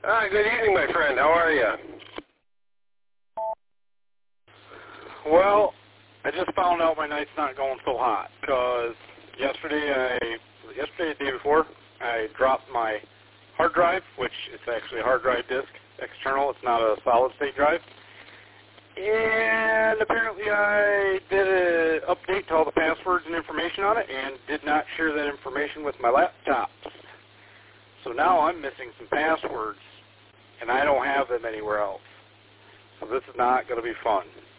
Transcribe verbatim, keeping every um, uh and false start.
Ah, good evening, my friend. How are you? Well, I just found out my night's not going so hot because yesterday, I yesterday, the day before, I dropped my hard drive, which is actually a hard drive disk, external. It's not a solid-state drive. And apparently I did an update to all the passwords and information on it and did not share that information with my laptop. So now I'm missing some passwords, and I don't have them anywhere else. So this is not going to be fun.